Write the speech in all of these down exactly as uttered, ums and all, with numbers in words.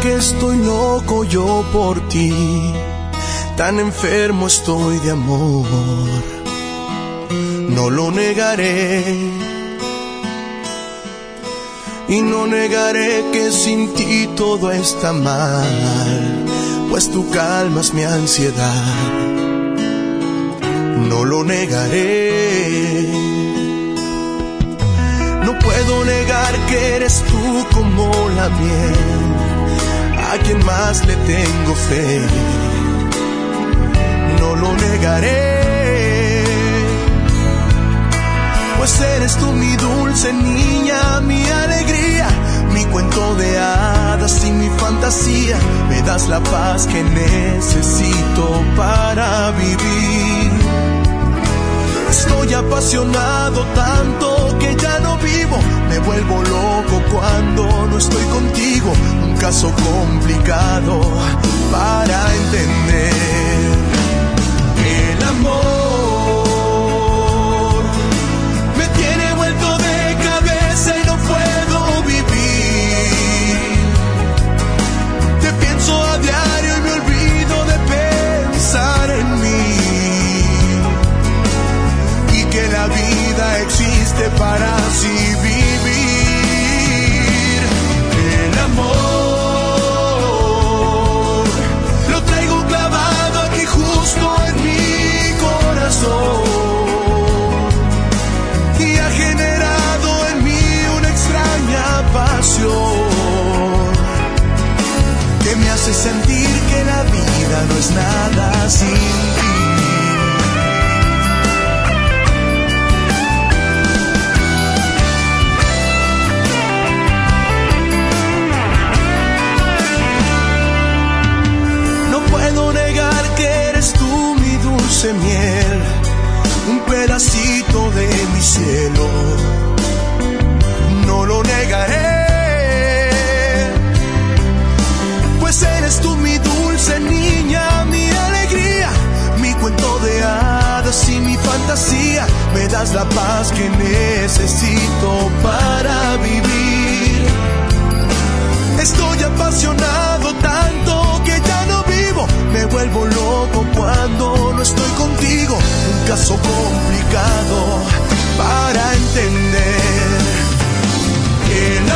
que estoy loco yo por ti, tan enfermo estoy de amor. No lo negaré, y no negaré que sin ti todo está mal, pues tú calmas mi ansiedad. No lo negaré. No puedo negar que eres tú como la miel, a quien más le tengo fe. No lo negaré, pues eres tú mi dulce niña, mi alegría, mi cuento de hadas y mi fantasía. Me das la paz que necesito para vivir. Estoy apasionado tanto que ya no vivo. Me vuelvo loco cuando no estoy contigo. Un caso complicado para entender. El amor me tiene vuelto de cabeza y no puedo vivir. Te pienso a diario y me olvido de pensar en mí, y que la vida existe para así vivir. El amor lo traigo clavado aquí justo en mi corazón, y ha generado en mí una extraña pasión que me hace sentir que la vida no es nada sin ti. Miel, un pedacito de mi cielo. No lo negaré, pues eres tú mi dulce niña, mi alegría, mi cuento de hadas y mi fantasía. Me das la paz que necesito para vivir. Estoy apasionado tanto que ya no vivo. Me vuelvo loco cuando no estoy contigo. Un caso complicado para entender. El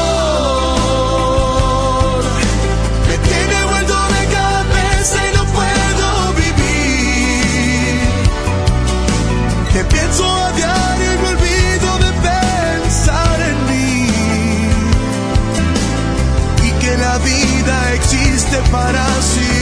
amor me tiene vuelto de cabeza y no puedo vivir. Te pienso a diario y me olvido de pensar en mí, y que la vida existe para sí